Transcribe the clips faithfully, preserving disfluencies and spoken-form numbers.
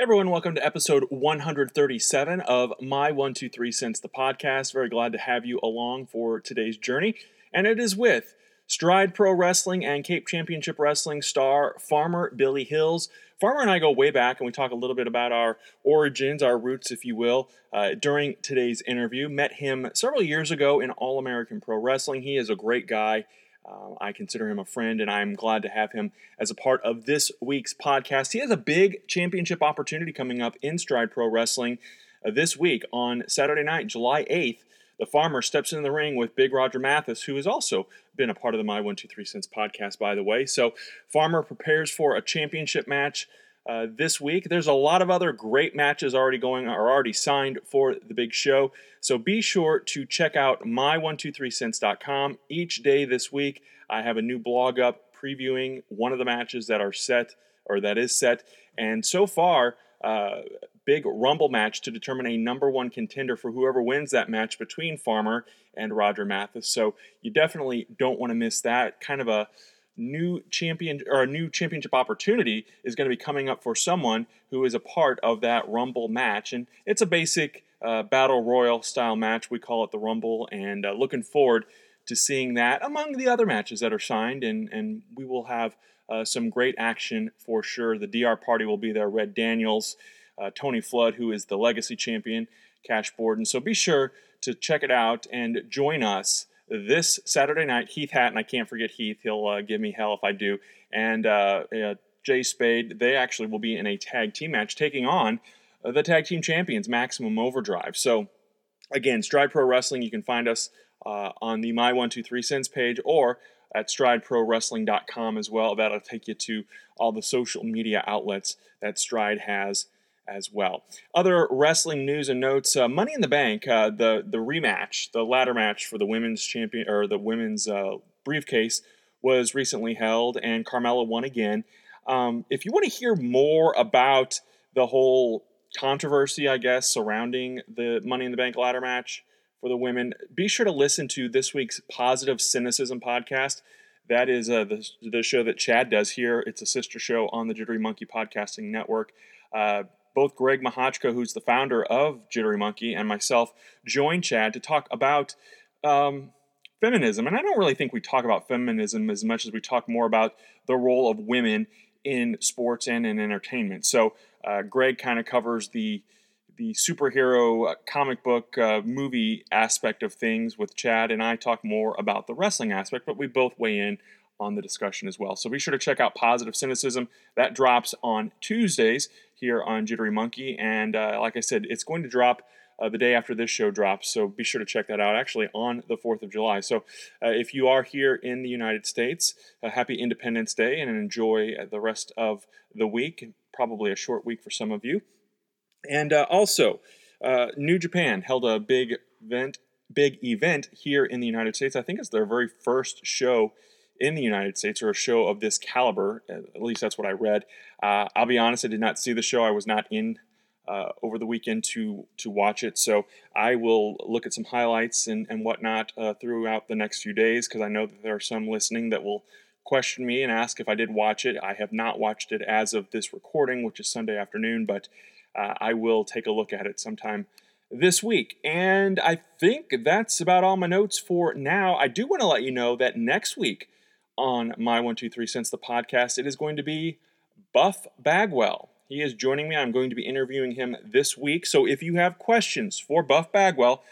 Everyone, welcome to episode one thirty-seven of My one two three Cents, the podcast. Very glad to have you along for today's journey. And it is with Stride Pro Wrestling and Cape Championship Wrestling star Farmer Billy Hills. Farmer and I go way back, and we talk a little bit about our origins, our roots, if you will, uh, during today's interview. Met him several years ago in All-American Pro Wrestling. He is a great guy. Uh, I consider him a friend, and I'm glad to have him as a part of this week's podcast. He has a big championship opportunity coming up in Stride Pro Wrestling uh, this week on Saturday night, July eighth. The Farmer steps in the ring with Big Roger Mathis, who has also been a part of the My one two three Cents podcast, by the way. So Farmer prepares for a championship match uh, this week. There's a lot of other great matches already going, or already signed for the big show. So be sure to check out my one two three cents dot com. Each day this week, I have a new blog up previewing one of the matches that are set, or that is set. And so far, uh, big Rumble match to determine a number one contender for whoever wins that match between Farmer and Roger Mathis. So you definitely don't want to miss that. Kind of a new champion or a new championship opportunity is going to be coming up for someone who is a part of that Rumble match. And it's a basic uh, battle royal style match. We call it the Rumble, and uh, looking forward to seeing that among the other matches that are signed. And, and we will have uh, some great action for sure. The D R party will be there. Red Daniels, uh, Tony Flood, who is the legacy champion, Cash Borden. So be sure to check it out and join us this Saturday night. Heath Hatton, I can't forget Heath. He'll uh, give me hell if I do. And uh, uh, Jay Spade, they actually will be in a tag team match taking on uh, the tag team champions, Maximum Overdrive. So, again, Stride Pro Wrestling, you can find us uh, on the My one two three Cents page or at stride pro wrestling dot com as well. That'll take you to all the social media outlets that Stride has as well. Other wrestling news and notes: uh, Money in the Bank, uh, the the rematch, the ladder match for the women's champion or the women's uh, briefcase was recently held, and Carmella won again. Um, if you want to hear more about the whole controversy, I guess, surrounding the Money in the Bank ladder match for the women, be sure to listen to this week's Positive Cynicism podcast. That is uh, the the show that Chad does here. It's a sister show on the Jittery Monkey Podcasting Network. Uh, Both Greg Mahachka, who's the founder of Jittery Monkey, and myself joined Chad to talk about um, feminism. And I don't really think we talk about feminism as much as we talk more about the role of women in sports and in entertainment. So uh, Greg kind of covers the the superhero uh, comic book uh, movie aspect of things with Chad, and I talk more about the wrestling aspect, but we both weigh in on the discussion as well. So be sure to check out Positive Cynicism. That drops on Tuesdays here on Jittery Monkey. And uh, like I said, it's going to drop uh, the day after this show drops. So be sure to check that out, actually on the fourth of July. So uh, if you are here in the United States, uh, happy Independence Day and enjoy the rest of the week. Probably a short week for some of you. And uh, also, uh, New Japan held a big event, big event here in the United States. I think it's their very first show in the United States, or a show of this caliber. At least that's what I read. Uh, I'll be honest, I did not see the show. I was not in uh, over the weekend to to watch it, so I will look at some highlights and, and whatnot uh, throughout the next few days, because I know that there are some listening that will question me and ask if I did watch it. I have not watched it as of this recording, which is Sunday afternoon, but uh, I will take a look at it sometime this week. And I think that's about all my notes for now. I do want to let you know that next week on My one two three Cents, the podcast, it is going to be Buff Bagwell. He is joining me. I'm going to be interviewing him this week. So if you have questions for Buff Bagwell,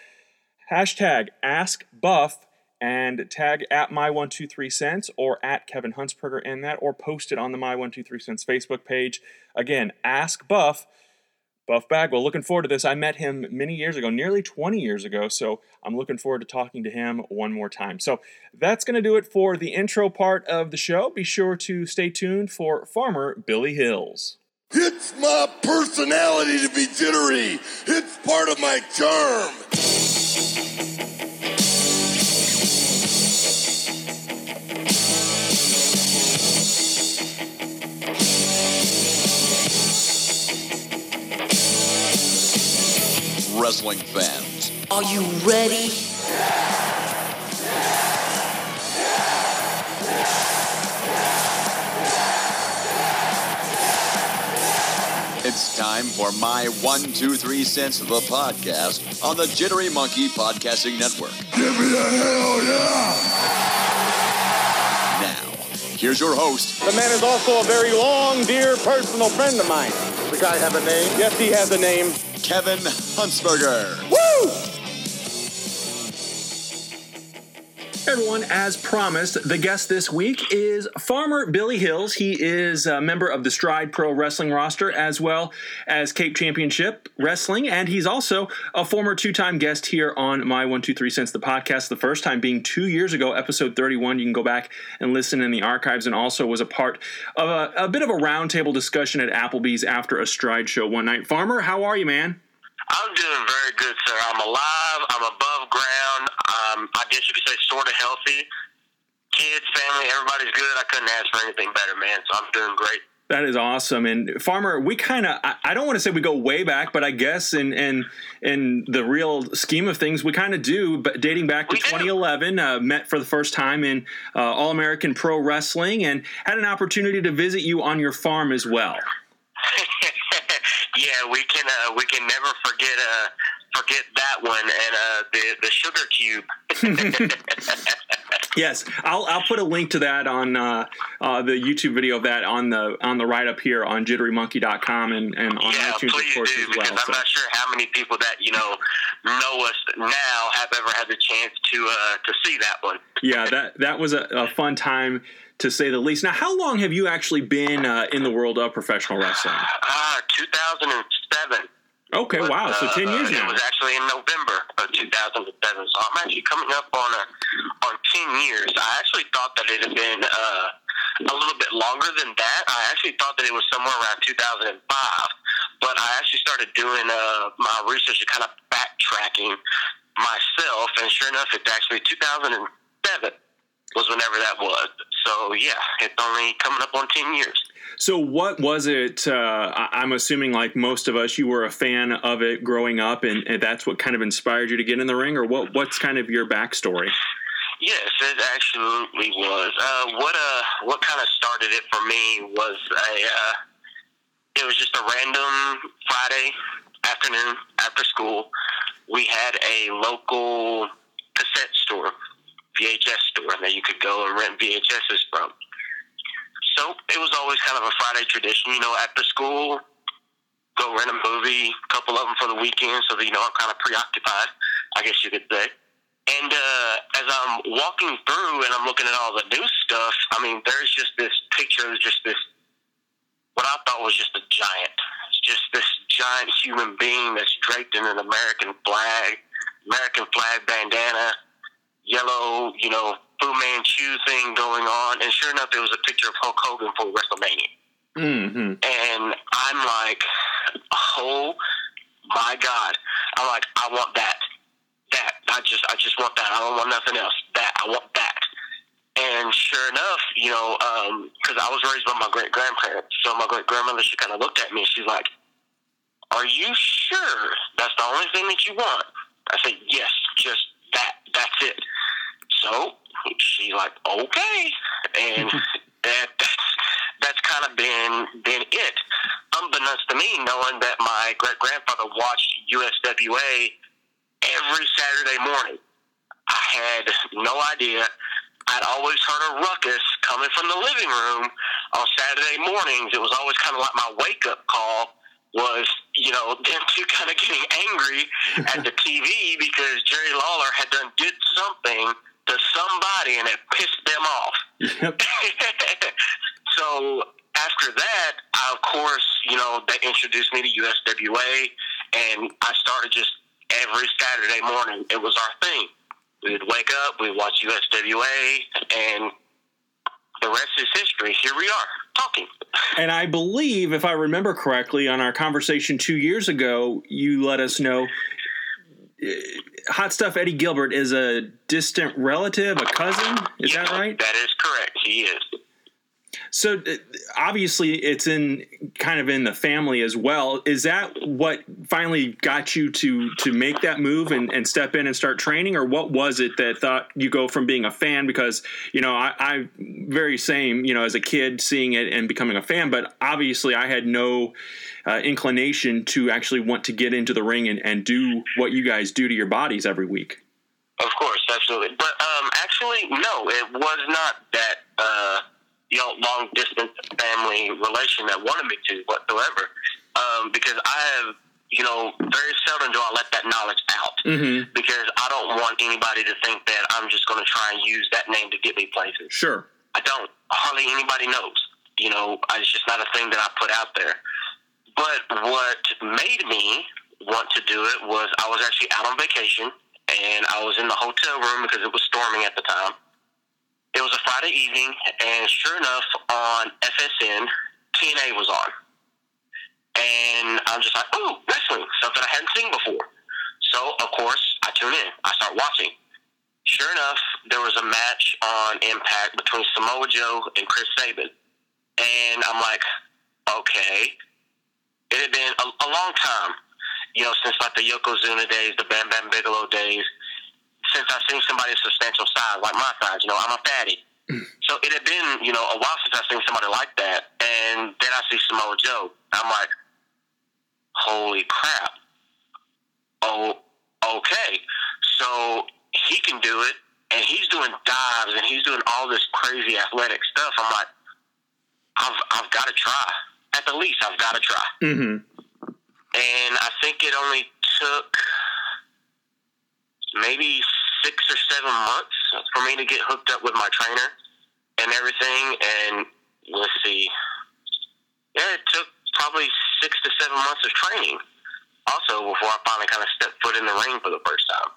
hashtag Ask Buff and tag at My one two three Cents or at Kevin Huntsberger in that, or post it on the My one two three Cents Facebook page. Again, Ask Buff. Buff Bagwell, looking forward to this. I met him many years ago, nearly twenty years ago, so I'm looking forward to talking to him one more time. So that's going to do it for the intro part of the show. Be sure to stay tuned for Farmer Billy Hills. It's my personality to be jittery. It's part of my charm. Wrestling fans, are you ready? It's It's time for my one, two, three cents of the podcast on the Jittery Monkey Podcasting Network. Give me a hell yeah! Now, here's your host. The man is also a very long, dear personal friend of mine. The guy have a name? Yes, he has a name. Kevin Huntsberger. Woo! Hey everyone, as promised, the guest this week is Farmer Billy Hills. He is a member of the Stride Pro Wrestling roster as well as Cape Championship Wrestling, and he's also a former two-time guest here on My one two three Cents, the podcast, the first time being two years ago, episode thirty-one. You can go back and listen in the archives, and also was a part of a, a bit of a roundtable discussion at Applebee's after a Stride show one night. Farmer, how are you, man? I'm doing very good, sir. I'm alive. I'm above ground. Um, I guess you could say sort of healthy. Kids, family, everybody's good. I couldn't ask for anything better, man. So I'm doing great. That is awesome. And Farmer, we kind of, I, I don't want to say we go way back, but I guess in in, in the real scheme of things, we kind of do, but dating back to We do. twenty eleven, uh, met for the first time in uh, All-American Pro Wrestling and had an opportunity to visit you on your farm as well. Yeah, we can uh, we can never forget uh, forget that one and uh, the the sugar cube. Yes, I'll I'll put a link to that on uh, uh, the YouTube video of that on the on the write up here on jittery monkey dot com and, and on Yeah, iTunes, please of course, do, as well. because I'm So, not sure how many people that you know know us now have ever had the chance to uh, to see that one. yeah, that that was a, a fun time, to say the least. Now, how long have you actually been uh, in the world of professional wrestling? Uh, two thousand seven. Okay, But, wow, so uh, ten years uh, now. It was actually in November of two thousand seven, so I'm actually coming up on a, on ten years. I actually thought that it had been uh, a little bit longer than that. I actually thought that it was somewhere around two thousand five, but I actually started doing uh, my research and kind of backtracking myself, and sure enough, it's actually two thousand seven was whenever that was. So, yeah, it's only coming up on ten years. So what was it, uh, I- I'm assuming like most of us, you were a fan of it growing up, and, and that's what kind of inspired you to get in the ring, or what? what's kind of your backstory? Yes, it absolutely was. Uh, what uh, what kind of started it for me was a, uh, it was just a random Friday afternoon after school. We had a local cassette store, V H S store, that you could go and rent V H S's from. So it was always kind of a Friday tradition, you know, after school, go rent a movie, a couple of them for the weekend, so that, you know, I'm kind of preoccupied, I guess you could say. And uh, as I'm walking through and I'm looking at all the new stuff, I mean, there's just this picture of just this, what I thought was just a giant. It's just this giant human being that's draped in an American flag, American flag bandana, yellow, you know, Fu Manchu thing going on. And sure enough, there was a picture of Hulk Hogan for WrestleMania. Mm-hmm. And I'm like, oh my God. I'm like, I want that. That. I just I just want that. I don't want nothing else. That. I want that. And sure enough, you know, because um, I was raised by my great-grandparents, so my great-grandmother, she kind of looked at me and she's like, are you sure that's the only thing that you want? I said, yes, just that. That's it. So she's like, okay. And that, that's that's kind of been been it. Unbeknownst to me, knowing that my great-grandfather watched U S W A every Saturday morning. I had no idea. I'd always heard a ruckus coming from the living room on Saturday mornings. It was always kind of like my wake-up call was, you know, them two kind of getting angry at the T V because Jerry Lawler had done did something to somebody and it pissed them off. Yep. So after that, I, of course, you know, they introduced me to U S W A, and I started just every Saturday morning. It was our thing. We would wake up, we'd watch U S W A, and the rest is history. Here we are, talking. And I believe, if I remember correctly, on our conversation two years ago, you let us know uh, Hot Stuff Eddie Gilbert is a distant relative, a cousin. Is Yeah, that right? That is correct. He is. So uh, obviously it's in kind of in the family as well. Is that what finally got you to to make that move and, and step in and start training? Or what was it that thought you go from being a fan? Because, you know, I, I very same, you know, as a kid seeing it and becoming a fan, but obviously I had no uh, inclination to actually want to get into the ring and, and do what you guys do to your bodies every week. Of course, absolutely. But um, actually, no, it was not that, uh, you know, long-distance family relation that wanted me to whatsoever. Um, because I have, you know, very seldom do I let that knowledge out. Mm-hmm. Because I don't want anybody to think that I'm just going to try and use that name to get me places. Sure. I don't. Hardly anybody knows. You know, it's just not a thing that I put out there. But what made me want to do it was I was actually out on vacation, and I was in the hotel room because it was storming at the time. It was a Friday evening, and sure enough, on F S N, T N A was on. And I'm just like, oh, wrestling, something I hadn't seen before. So, of course, I tune in. I start watching. Sure enough, there was a match on Impact between Samoa Joe and Chris Sabin. And I'm like, okay. It had been a, a long time, you know, since like the Yokozuna days, the Bam Bam Bigelow days, since I've seen somebody of substantial size, like my size, you know, I'm a fatty. So it had been, you know, a while since I've seen somebody like that. And then I see Samoa Joe. I'm like, holy crap. Oh, okay. So he can do it, and he's doing dives, and he's doing all this crazy athletic stuff. I'm like, I've, I've got to try. At the least, I've got to try. Mm-hmm. And I think it only took maybe six or seven months for me to get hooked up with my trainer and everything. And let's see, yeah, it took probably six to seven months of training also before I finally kind of stepped foot in the ring for the first time.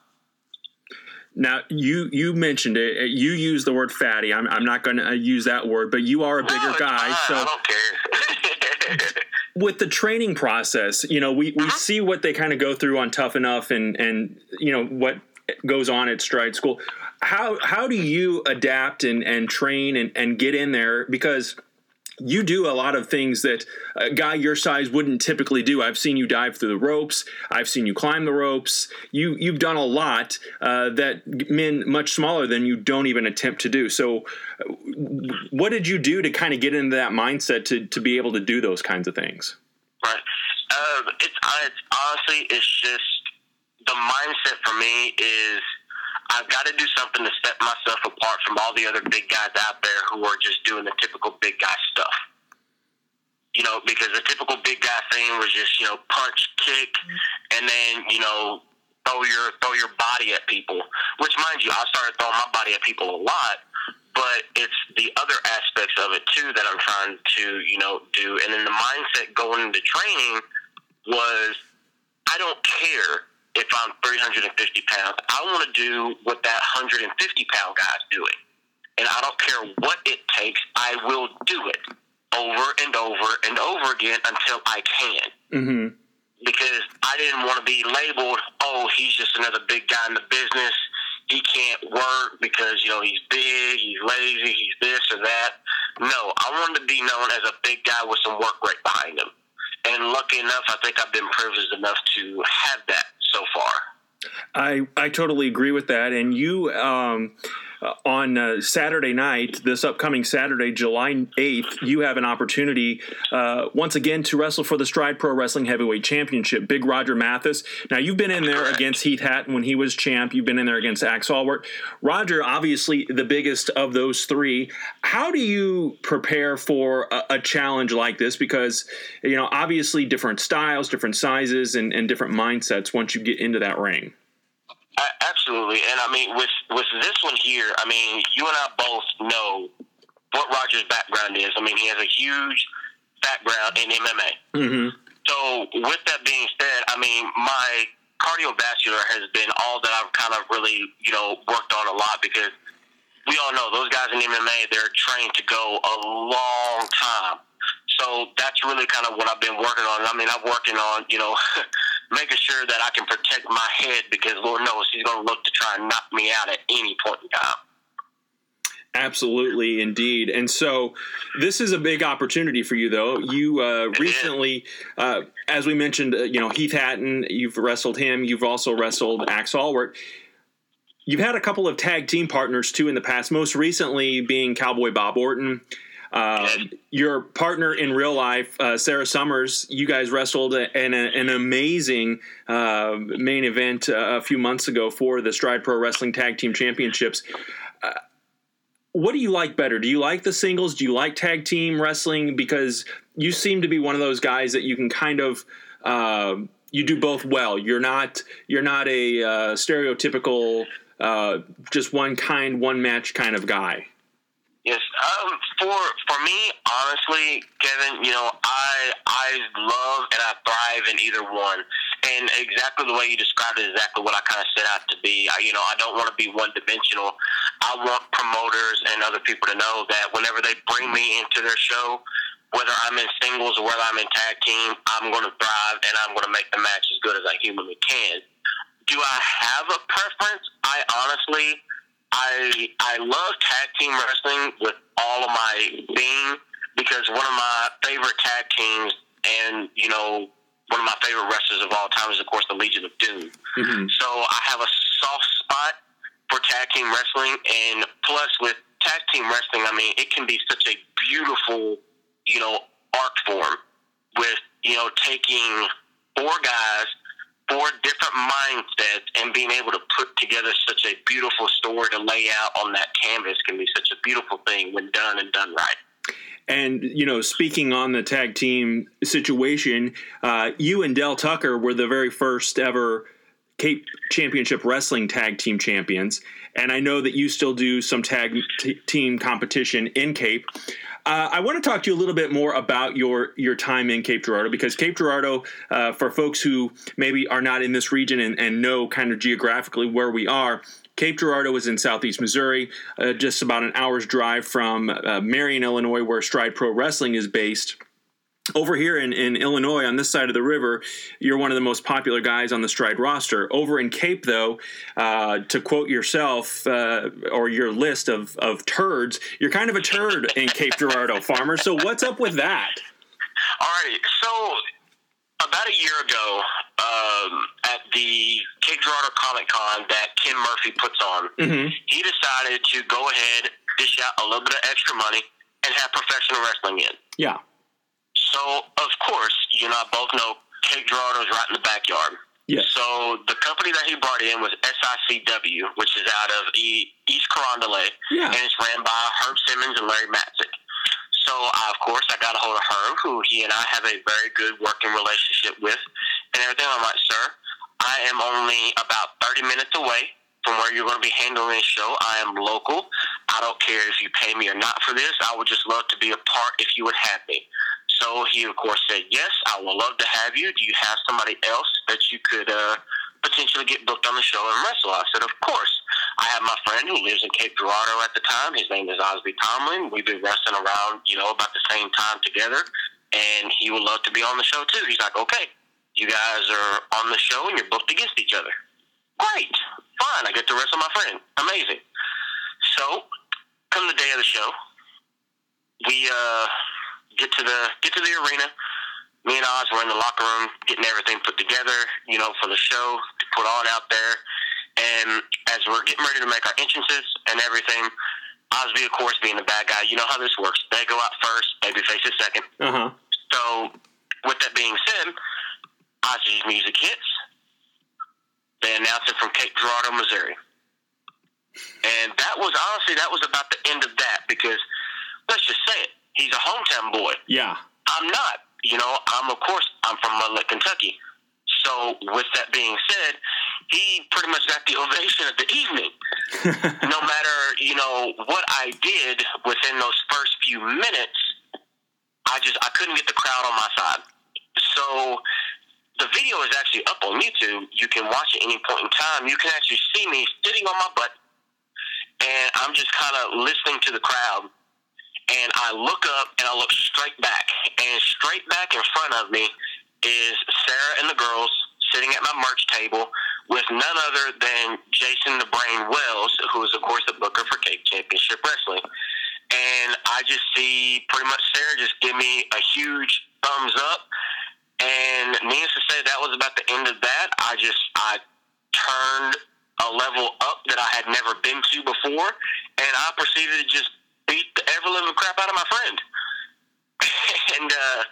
Now, you, you mentioned it. You used the word fatty. I'm, I'm not going to use that word, but you are a bigger no, guy. Fine. So I don't care. With the training process, you know, we, we uh-huh. see what they kind of go through on Tough Enough and, and, you know, what goes on at Stride School. How how do you adapt and, and train and, and get in there? Because you do a lot of things that a guy your size wouldn't typically do. I've seen you dive through the ropes. I've seen you climb the ropes. You, you've done a lot uh, that men much smaller than you don't even attempt to do. So uh, what did you do to kind of get into that mindset to, to be able to do those kinds of things? Right. Uh, it's, it's honestly, it's just the mindset for me is I've got to do something to set myself apart from all the other big guys out there who are just doing the typical big guy stuff. You know, because the typical big guy thing was just, you know, punch, kick, and then, you know, throw your throw your body at people. Which, mind you, I started throwing my body at people a lot, but it's the other aspects of it, too, that I'm trying to, you know, do. And then the mindset going into training was, I don't care if I'm three hundred fifty pounds. I want to do what that one hundred fifty pound guy's doing. And I don't care what it takes. I will do it over and over and over again until I can. Mm-hmm. Because I didn't want to be labeled, oh, he's just another big guy in the business. He can't work because, you know, he's big, he's lazy, he's this or that. No, I wanted to be known as a big guy with some work rate behind him. And lucky enough, I think I've been privileged enough to have that so far. I, I totally agree with that. And you, um, uh, on uh, Saturday night, this upcoming Saturday, July eighth, you have an opportunity uh, once again to wrestle for the Stride Pro Wrestling Heavyweight Championship. Big Roger Mathis. Now, you've been in there against Heath Hatton when he was champ. You've been in there against Axe Allworth. Roger, obviously the biggest of those three. How do you prepare for a, a challenge like this? Because, you know, obviously different styles, different sizes, and, and different mindsets once you get into that ring. Uh, absolutely. And, I mean, with, with this one here, I mean, you and I both know what Roger's background is. I mean, he has a huge background in M M A. Mm-hmm. So, with that being said, I mean, my cardiovascular has been all that I've kind of really, you know, worked on a lot because we all know those guys in M M A, they're trained to go a long time. So, that's really kind of what I've been working on. I mean, I'm working on, you know, making sure that I can protect my head because Lord knows he's going to look to try and knock me out at any point in time. Absolutely, indeed. And so this is a big opportunity for you, though. You uh, recently, uh, as we mentioned, uh, you know, Heath Hatton, you've wrestled him. You've also wrestled Axe Allworth. You've had a couple of tag team partners, too, in the past, most recently being Cowboy Bob Orton. Uh, your partner in real life, uh, Sarah Summers, you guys wrestled in a, an amazing uh, main event uh, a few months ago for the Stride Pro Wrestling Tag Team Championships. Uh, What do you like better? Do you like the singles? Do you like tag team wrestling? Because you seem to be one of those guys that you can kind of uh, you do both well. You're not you're not a uh, stereotypical uh, just one kind, one match kind of guy. Yes, um, for for me, honestly, Kevin, you know, I I love and I thrive in either one, and exactly the way you described it is exactly what I kind of set out to be. I, you know, I don't want to be one dimensional. I want promoters and other people to know that whenever they bring me into their show, whether I'm in singles or whether I'm in tag team, I'm going to thrive and I'm going to make the match as good as I humanly can. Do I have a preference? I honestly. I I love tag team wrestling with all of my being because one of my favorite tag teams and, you know, one of my favorite wrestlers of all time is, of course, the Legion of Doom. Mm-hmm. So I have a soft spot for tag team wrestling, and plus with tag team wrestling, I mean, it can be such a beautiful, you know, art form with, you know, taking four guys, four different mindsets, and being able to put together such a beautiful story to lay out on that canvas can be such a beautiful thing when done and done right. And, you know, speaking on the tag team situation, uh, you and Del Tucker were the very first ever Cape Championship Wrestling Tag Team Champions. And I know that you still do some tag t- team competition in Cape. Uh, I want to talk to you a little bit more about your, your time in Cape Girardeau, because Cape Girardeau, uh, for folks who maybe are not in this region and, and know kind of geographically where we are, Cape Girardeau is in southeast Missouri, uh, just about an hour's drive from uh, Marion, Illinois, where Stride Pro Wrestling is based. Over here in, in Illinois, on this side of the river, you're one of the most popular guys on the Stride roster. Over in Cape, though, uh, to quote yourself uh, or your list of, of turds, you're kind of a turd in Cape Girardeau, Farmer. So what's up with that? All right. So about a year ago, um, at the Cape Girardeau Comic Con that Ken Murphy puts on, mm-hmm. he decided to go ahead, dish out a little bit of extra money, and have professional wrestling in. Yeah. So, of course, you and I both know Cape Girardeau is right in the backyard. Yes. So the company that he brought in was S I C W, which is out of e- East Carondelet, yeah. and it's ran by Herb Simmons and Larry Matzik. So, I, of course, I got a hold of Herb, who he and I have a very good working relationship with, and everything. I'm like, sir, I am only about thirty minutes away from where you're going to be handling this show. I am local. I don't care if you pay me or not for this. I would just love to be a part if you would have me. So he, of course, said, yes, I would love to have you. Do you have somebody else that you could uh, potentially get booked on the show and wrestle? I said, of course. I have my friend who lives in Cape Girardeau at the time. His name is Osby Tomlin. We've been wrestling around, you know, about the same time together, and he would love to be on the show, too. He's like, okay, you guys are on the show, and you're booked against each other. Great. Fine. I get to wrestle my friend. Amazing. So, come the day of the show, we, uh... Get to the get to the arena. Me and Oz were in the locker room getting everything put together, you know, for the show to put on out there. And as we're getting ready to make our entrances and everything, Osby, of course, being the bad guy, you know how this works. They go out first, babyface is second. Uh-huh. So, with that being said, Osby's music hits. They announce it from Cape Girardeau, Missouri. And that was, honestly, that was about the end of that because, let's just say it, he's a hometown boy. Yeah. I'm not. You know, I'm, of course, I'm from Ludlow, Kentucky. So, with that being said, he pretty much got the ovation of the evening. No matter, you know, what I did within those first few minutes, I just, I couldn't get the crowd on my side. So, the video is actually up on YouTube. You can watch it any point in time. You can actually see me sitting on my butt, and I'm just kind of listening to the crowd. And I look up, and I look straight back. And straight back in front of me is Sarah and the girls sitting at my merch table with none other than Jason the Brain Wells, who is, of course, the booker for Cape Championship Wrestling. And I just see pretty much Sarah just give me a huge thumbs up. And needless to say, that was about the end of that. I just, I turned a level up that I had never been to before, and I proceeded to just beat the ever-living crap out of my friend. and uh,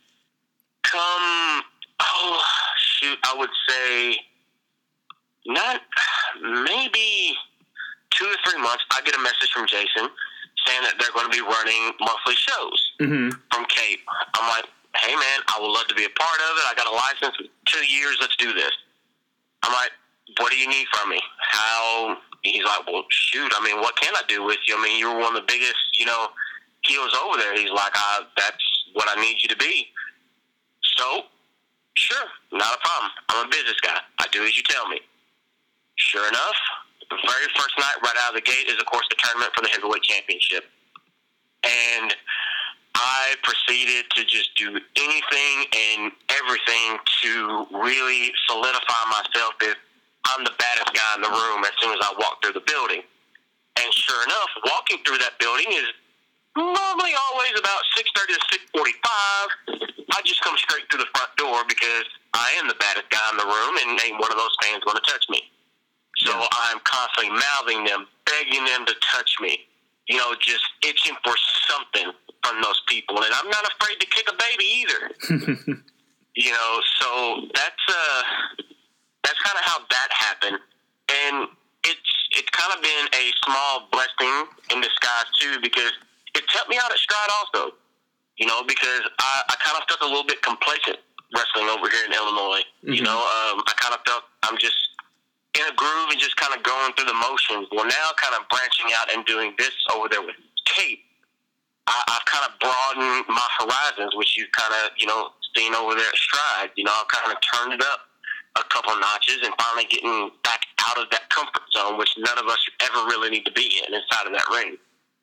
come, oh, shoot, I would say not, maybe two or three months, I get a message from Jason saying that they're going to be running monthly shows mm-hmm. from Cape. I'm like, hey, man, I would love to be a part of it. I got a license for two years. Let's do this. I'm like, what do you need from me? How? He's like, well, shoot, I mean, what can I do with you? I mean, you were one of the biggest, you know, heels over there. He's like, I, that's what I need you to be. So, sure, not a problem. I'm a business guy. I do as you tell me. Sure enough, the very first night right out of the gate is, of course, the tournament for the heavyweight championship. And I proceeded to just do anything and everything to really solidify myself as I'm the baddest guy in the room as soon as I walk through the building. And sure enough, walking through that building is normally always about six thirty to six forty-five. I just come straight through the front door because I am the baddest guy in the room and ain't one of those fans going to touch me. So yeah. I'm constantly mouthing them, begging them to touch me, you know, just itching for something from those people. And I'm not afraid to kick a baby either. you know, so that's uh, that's kind of how that happened. And it's it's kind of been a small blessing in disguise, too, because it's helped me out at Stride also, you know, because I, I kind of felt a little bit complacent wrestling over here in Illinois. Mm-hmm. You know, um, I kind of felt I'm just in a groove and just kind of going through the motions. Well, now kind of branching out and doing this over there with Cape, I, I've kind of broadened my horizons, which you've kind of, you know, seen over there at Stride. You know, I've kind of turned it up a couple notches and finally getting back out of that comfort zone, which none of us ever really need to be in inside of that ring.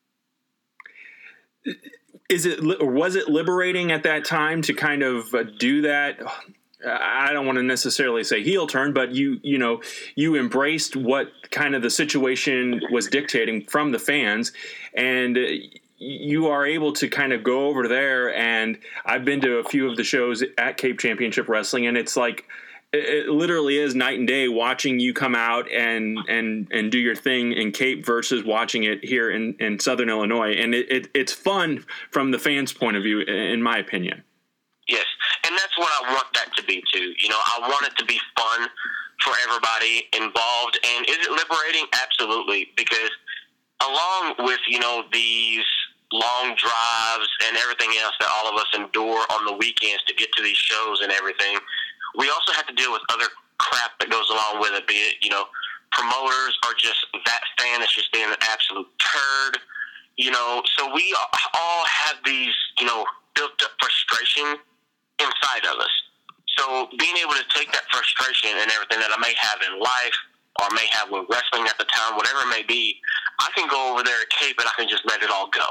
Is it, or was it liberating at that time to kind of uh, do that? I don't want to necessarily say heel turn, but you, you know, you embraced what kind of the situation was dictating from the fans, and you are able to kind of go over there. And I've been to a few of the shows at Cape Championship Wrestling, and it's like, it literally is night and day watching you come out and, and, and do your thing in Cape versus watching it here in, in Southern Illinois. And it, it, it's fun from the fans' point of view, in my opinion. Yes, and that's what I want that to be, too. You know, I want it to be fun for everybody involved. And is it liberating? Absolutely, because along with, you know, these long drives and everything else that all of us endure on the weekends to get to these shows and everything, we also have to deal with other crap that goes along with it, be it, you know, promoters are just that fan that's just being an absolute turd, you know. So we all have these, you know, built-up frustration inside of us. So being able to take that frustration and everything that I may have in life or may have with wrestling at the time, whatever it may be, I can go over there at Cape and I can just let it all go.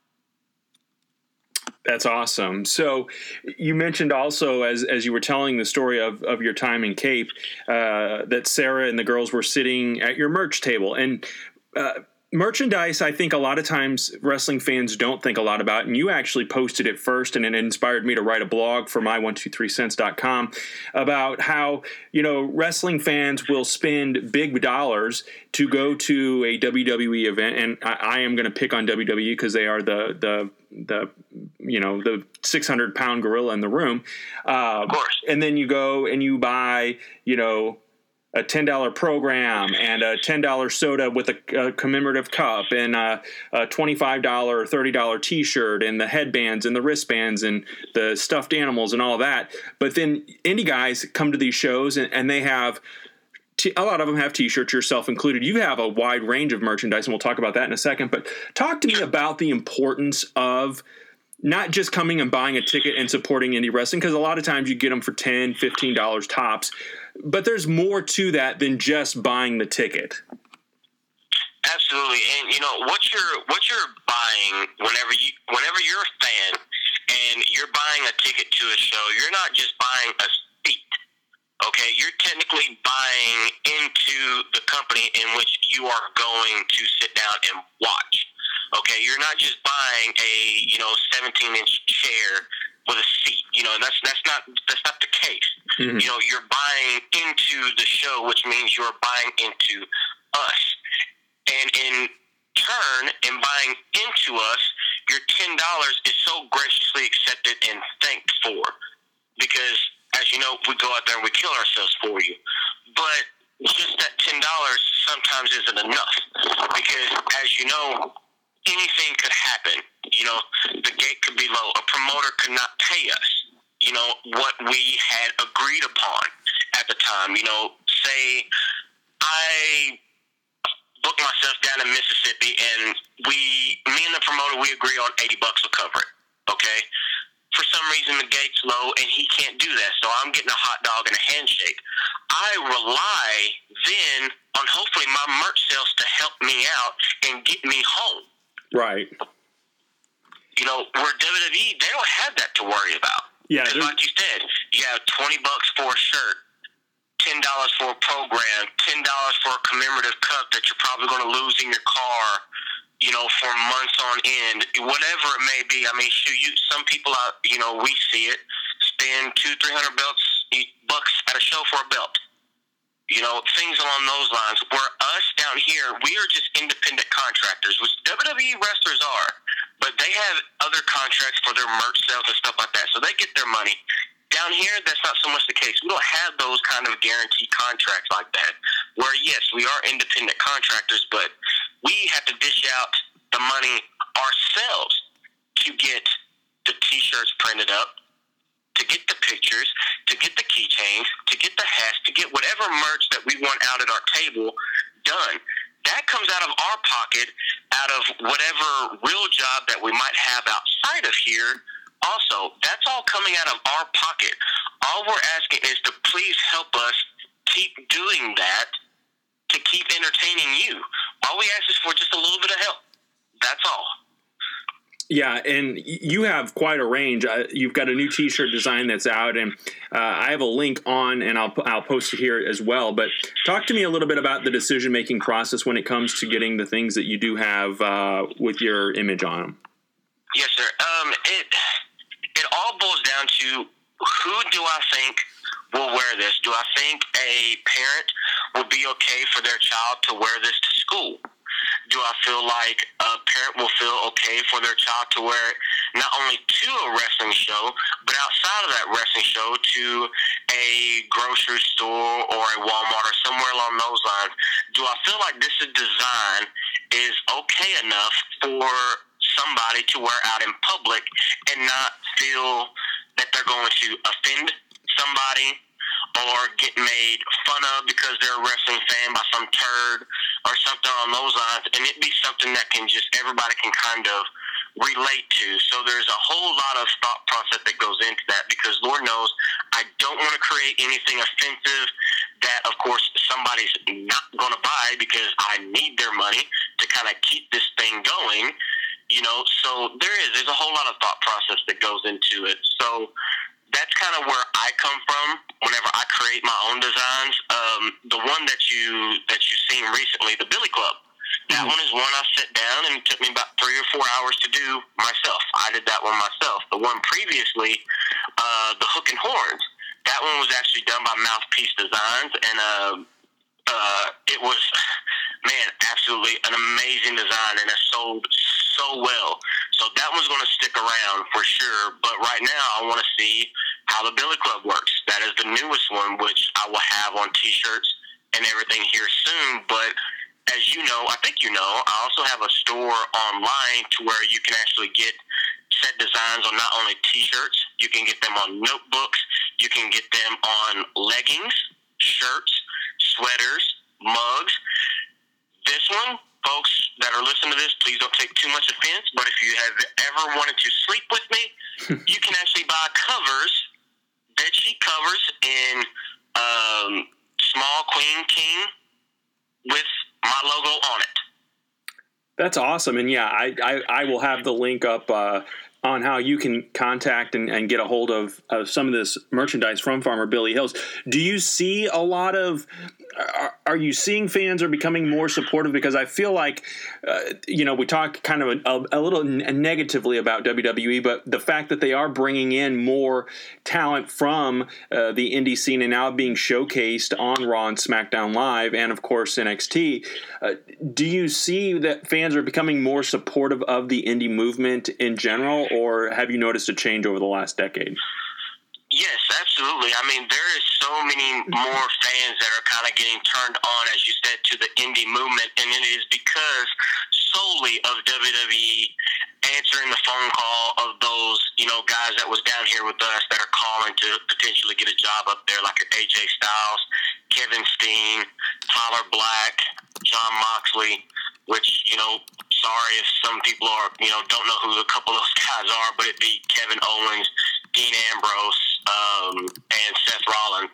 That's awesome. So you mentioned also, as as you were telling the story of, of your time in Cape, uh, that Sarah and the girls were sitting at your merch table. And uh, merchandise, I think a lot of times wrestling fans don't think a lot about. And you actually posted it first, and it inspired me to write a blog for my one two three cents dot com about how, you know, wrestling fans will spend big dollars to go to a W W E event. And I, I am going to pick on W W E because they are the the the you know the six hundred pound gorilla in the room, uh, of course. And then you go and you buy, you know, a ten dollar program and a ten dollar soda with a, a commemorative cup and a, a twenty-five dollar or thirty dollar t-shirt and the headbands and the wristbands and the stuffed animals and all that. But then indie guys come to these shows and, and they have T- a lot of them have T-shirts, yourself included. You have a wide range of merchandise, and we'll talk about that in a second. But talk to me about the importance of not just coming and buying a ticket and supporting indie wrestling, because a lot of times you get them for ten dollars, fifteen dollars tops. But there's more to that than just buying the ticket. Absolutely, and you know what you're what you're buying whenever you whenever you're a fan and you're buying a ticket to a show, you're not just buying a seat. Okay, you're technically buying into the company in which you are going to sit down and watch. Okay, you're not just buying a you know seventeen inch chair with a seat. You know that's that's not that's not the case. Mm-hmm. You know you're buying into the show, which means you're buying into us. And in turn, in buying into us, your ten dollars is so graciously accepted and thanked for, because as you know, we go out there and we kill ourselves for you. But just that ten dollars sometimes isn't enough, because as you know, anything could happen. You know, the gate could be low. A promoter could not pay us, you know, what we had agreed upon at the time. You know, say I booked myself down in Mississippi and we, me and the promoter, we agree on eighty bucks will cover it, okay? For some reason, the gate's low and he can't do that, so I'm getting a hot dog and a handshake. I rely then on hopefully my merch sales to help me out and get me home. Right. You know, where W W E, they don't have that to worry about. Yeah. Because like you said, you have twenty bucks for a shirt, ten dollars for a program, ten dollars for a commemorative cup that you're probably going to lose in your car, you know, for months on end, whatever it may be. I mean, shoot, you, some people out, you know, we see it, spend two, three hundred belts, bucks at a show for a belt. You know, things along those lines. Where us down here, we are just independent contractors, which W W E wrestlers are, but they have other contracts for their merch sales and stuff like that, so they get their money. Down here, that's not so much the case. We don't have those kind of guaranteed contracts like that, where, yes, we are independent contractors, but we have to dish out the money ourselves to get the T-shirts printed up, to get the pictures, to get the keychains, to get the hats, to get whatever merch that we want out at our table done. That comes out of our pocket, out of whatever real job that we might have outside of here. Also, that's all coming out of our pocket. All we're asking is to please help us keep doing that, to keep entertaining you. All we ask is for just a little bit of help. That's all. Yeah, and you have quite a range. Uh, you've got a new T-shirt design that's out, and uh, I have a link on, and I'll I'll post it here as well. But talk to me a little bit about the decision-making process when it comes to getting the things that you do have uh, with your image on them. Yes, sir. Um, it it all boils down to who do I think will wear this? Do I think a parent would be okay for their child to wear this to school? Do I feel like a parent will feel okay for their child to wear it not only to a wrestling show, but outside of that wrestling show to a grocery store or a Walmart or somewhere along those lines? Do I feel like this design is okay enough for somebody to wear out in public and not feel that they're going to offend somebody or get made fun of because they're a wrestling fan by some turd or something on those lines, and it be something that can just, everybody can kind of relate to. So there's a whole lot of thought process that goes into that, because Lord knows I don't want to create anything offensive that, of course, somebody's not going to buy, because I need their money to kind of keep this thing going, you know. So there is, there's a whole lot of thought process that goes into it. So that's kind of where I come from whenever I create my own designs. Um, the one that you that you've seen recently, the Billy Club, that mm-hmm. one is one I sat down and it took me about three or four hours to do myself. I did that one myself. The one previously, uh, the Hook and Horns, that one was actually done by Mouthpiece Designs, and uh, uh, it was, man, absolutely an amazing design, and it sold so well. So that one's going to stick around for sure. But right now, I want to see how the Billy Club works. That is the newest one, which I will have on T-shirts and everything here soon. But as you know, I think you know, I also have a store online to where you can actually get set designs on not only T-shirts, you can get them on notebooks, you can get them on leggings, shirts, sweaters, mugs. This one, folks that are listening to this, please don't take too much offense, but if you have ever wanted to sleep with me, you can actually buy covers, bedsheet covers in um, small queen king with my logo on it. That's awesome. And yeah, I, I, I will have the link up uh, on how you can contact and, and get a hold of, of some of this merchandise from Farmer Billy Hills. Do you see a lot of are, are you seeing fans are becoming more supportive? Because I feel like, uh, you know, we talk kind of a, a little negatively about W W E, but the fact that they are bringing in more talent from uh, the indie scene and now being showcased on Raw and SmackDown Live and, of course, N X T, uh, do you see that fans are becoming more supportive of the indie movement in general, or have you noticed a change over the last decade? Yes, absolutely. I mean, there is so many more fans that are kind of getting turned on, as you said, to the indie movement, and it is because solely of W W E answering the phone call of those, you know, guys that was down here with us that are calling to potentially get a job up there, like your A J Styles, Kevin Steen, Tyler Black, John Moxley, which, you know, sorry if some people are, you know, don't know who a couple of those guys are, but it'd be Kevin Owens, Dean Ambrose, um, and Seth Rollins.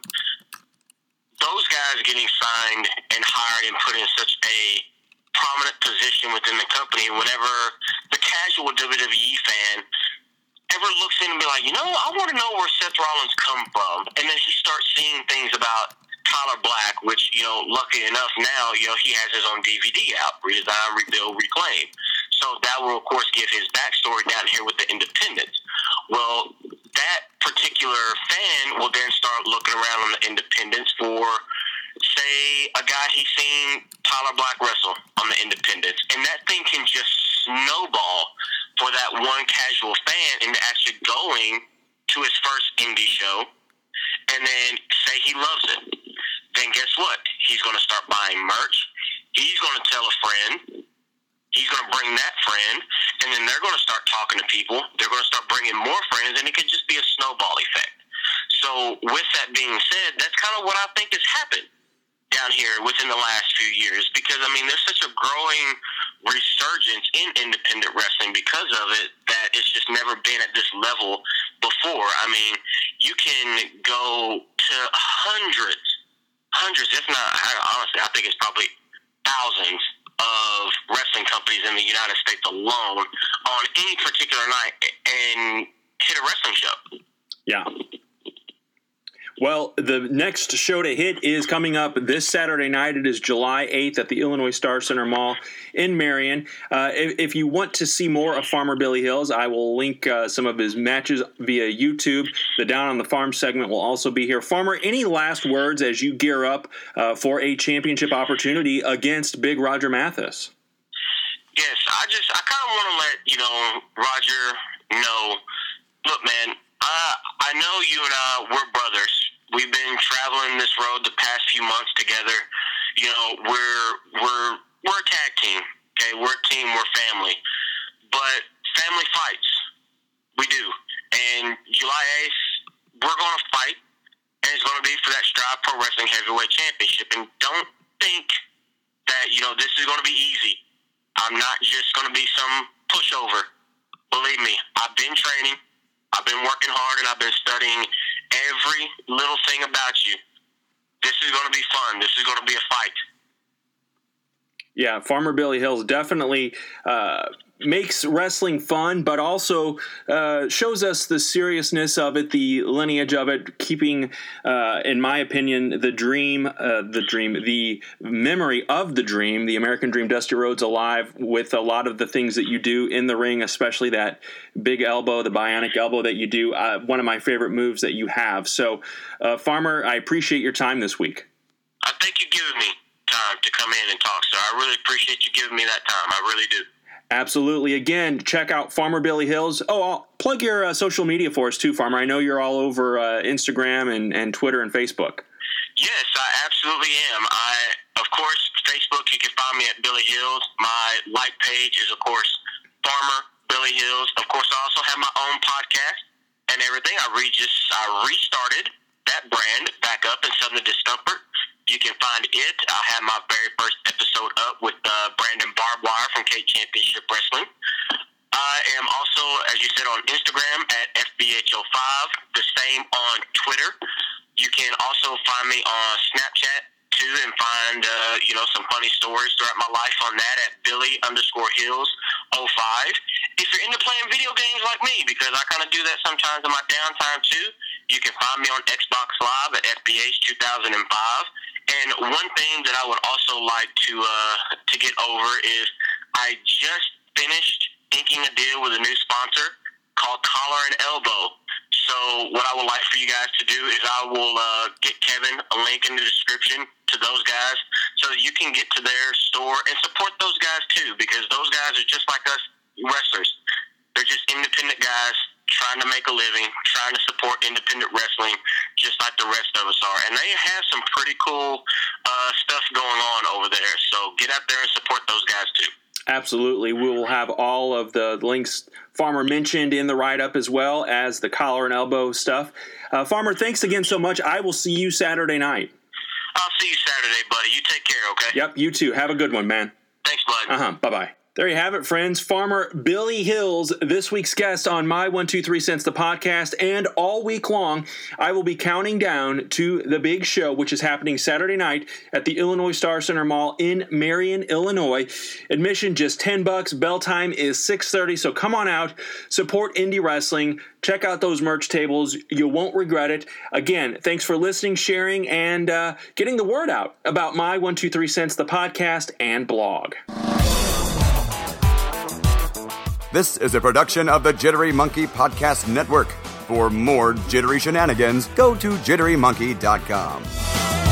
Those guys getting signed and hired and put in such a prominent position within the company, whenever the casual W W E fan ever looks in and be like, you know, I want to know where Seth Rollins come from. And then he starts seeing things about Tyler Black, which, you know, lucky enough now, you know, he has his own D V D out, Redesign, Rebuild, Reclaim. So that will, of course, give his backstory down here with the independents. Well, that particular fan will then start looking around on the independents for, say, a guy he's seen Tyler Black wrestle on the independents. And that thing can just snowball for that one casual fan into actually going to his first indie show and then say he loves it. Then guess what? He's going to start buying merch. He's going to tell a friend. He's going to bring that friend, and then they're going to start talking to people. They're going to start bringing more friends, and it could just be a snowball effect. So with that being said, that's kind of what I think has happened down here within the last few years, because, I mean, there's such a growing resurgence in independent wrestling because of it that it's just never been at this level before. I mean, you can go to hundreds, hundreds, if not, honestly, I think it's probably thousands of wrestling companies in the United States alone on any particular night and hit a wrestling show. Yeah. Well, the next show to hit is coming up this Saturday night. It is July eighth at the Illinois Star Center Mall in Marion. Uh, if, if you want to see more of Farmer Billy Hills, I will link uh, some of his matches via YouTube. The Down on the Farm segment will also be here. Farmer, any last words as you gear up uh, for a championship opportunity against Big Roger Mathis? Yes, I just, I kind of want to let, you know, Roger know, look, man, uh, I know you and I, we're brothers. We've been traveling this road the past few months together. You know, we're we're we're a tag team. Okay, we're a team. We're family. But family fights, we do. And July eighth, we're going to fight, and it's going to be for that Stride Pro Wrestling Heavyweight Championship. And don't think that, you know, this is going to be easy. I'm not just going to be some pushover. Believe me, I've been training. I've been working hard, and I've been studying every little thing about you. This is going to be fun. This is going to be a fight. Yeah, Farmer Billy Hills definitely uh, makes wrestling fun, but also uh, shows us the seriousness of it, the lineage of it, keeping, uh, in my opinion, the dream, uh, the dream, the memory of the dream, the American Dream, Dusty Rhodes, alive with a lot of the things that you do in the ring, especially that big elbow, the bionic elbow that you do, uh, one of my favorite moves that you have. So, uh, Farmer, I appreciate your time this week. I thank you giving me time to come in and talk, sir. I really appreciate you giving me that time. I really do. Absolutely. Again, check out Farmer Billy Hills. Oh, I'll plug your uh, social media for us too, Farmer. I know you're all over uh, Instagram and, and Twitter and Facebook. Yes, I absolutely am. I, of course, Facebook, you can find me at Billy Hills. My like page is, of course, Farmer Billy Hills. Of course, I also have my own podcast and everything. I re- just I restarted that brand back up in Southern Discomfort. You can find it. I had my very first episode up with uh, Brandon Barbwire from K Championship Wrestling. I am also, as you said, on Instagram at F B H O five, the same on Twitter. You can also find me on Snapchat, too, and find, uh, you know, some funny stories throughout my life on that at Billy underscore Hills oh five. if you're into playing video games like me, because I kind of do that sometimes in my downtime too, you can find me on Xbox Live at F B H two thousand five. And one thing that I would also like to uh, to get over is I just finished inking a deal with a new sponsor called Collar and Elbow. So what I would like for you guys to do is I will uh, get Kevin a link in the description to those guys so that you can get to their store and support those guys too, because those guys are just like us wrestlers. They're just independent guys trying to make a living, trying to support independent wrestling just like the rest of us are. And they have some pretty cool uh, stuff going on over there. So get out there and support those guys too. Absolutely. We will have all of the links Farmer mentioned in the write-up, as well as the collar and elbow stuff. Uh, Farmer, thanks again so much. I will see you Saturday night. I'll see you Saturday, buddy. You take care, okay? Yep, you too. Have a good one, man. Thanks, bud. Uh-huh. Bye-bye. There you have it, friends. Farmer Billy Hills, this week's guest on My one two three Cents, the podcast, and all week long, I will be counting down to the big show, which is happening Saturday night at the Illinois Star Center Mall in Marion, Illinois. Admission just ten bucks. Bell time is six thirty, so come on out, support indie wrestling, check out those merch tables. You won't regret it. Again, thanks for listening, sharing, and uh, getting the word out about My one two three Cents, the podcast and blog. This is a production of the Jittery Monkey Podcast Network. For more jittery shenanigans, go to jittery monkey dot com.